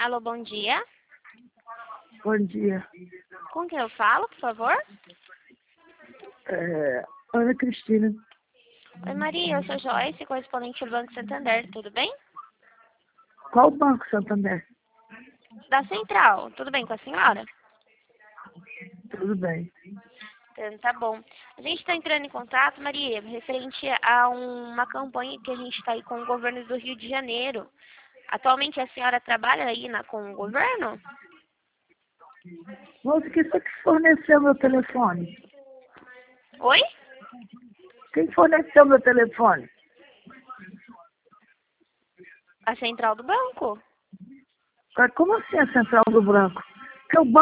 Alô, bom dia. Bom dia. Com quem eu falo, por favor? Ana Cristina. Oi, Maria, eu sou Joyce, correspondente do Banco Santander, tudo bem? Qual Banco Santander? Da Central, tudo bem com a senhora? Tudo bem. Então, tá bom. A gente está entrando em contato, Maria, referente a uma campanha que a gente está aí com o governo do Rio de Janeiro. Atualmente a senhora trabalha aí com o governo? Moço, que você que forneceu meu telefone? Oi? Quem forneceu meu telefone? A Central do Banco? Como assim a Central do Branco? Que o banco